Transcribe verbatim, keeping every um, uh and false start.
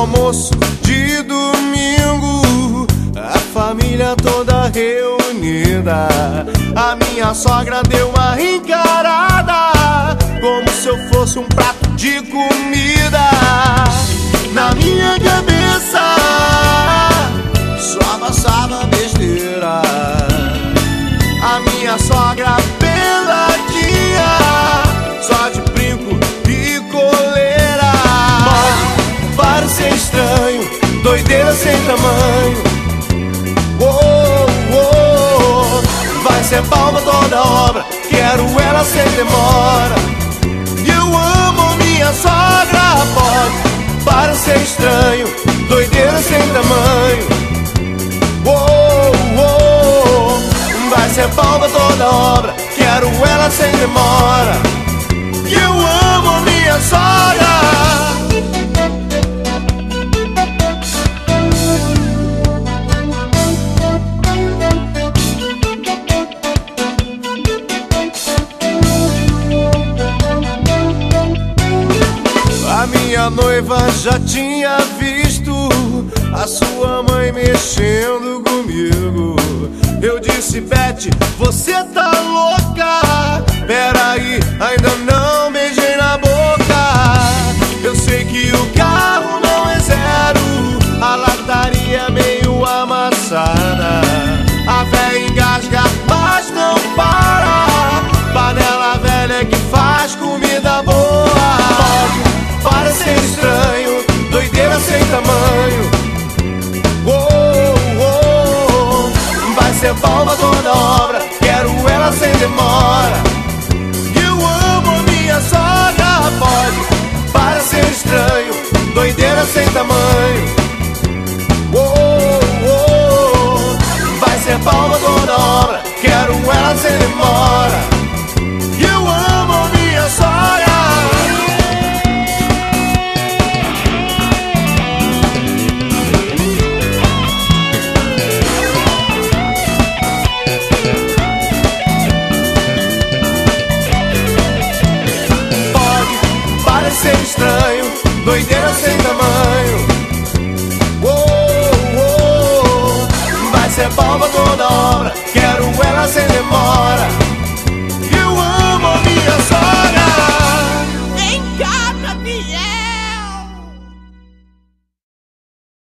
almoço de domingo, a família toda reunida. A minha sogra deu uma encarada, como se eu fosse um prato de comida. Na minha cabeça só passava besteira. A minha sogra peladinha, só de brinco e coleira. Pode parecer estranho, doideira sem tamanho. Oh, oh, vai ser palma toda obra, quero ela sem demora. E eu amo minha sogra. Pode parecer estranho, doideira sem tamanho. Oh, oh, vai ser palma toda obra, quero ela sem demora. E eu amo minha sogra. A minha noiva já tinha visto a sua mãe mexendo comigo. Eu disse: Beth, você tá louca? Peraí, ainda não beijei na boca. Eu sei que o carro não é zero, a lataria meio amassada. A véia engasga, mas não para. Panela velha que faz comida boa. Pode parecer estranho, doideira sem tamanho. Oh, oh, vai ser palma toda obra, quero ela sem demora. Eu amo minha sogra. Pode parecer estranho, doideira sem tamanho. Oh, oh, vai ser palma toda obra, quero ela sem demora. Eu amo minha sogra. Parecer estranho, doideira sem tamanho. Oh, oh, vai ser palma toda obra,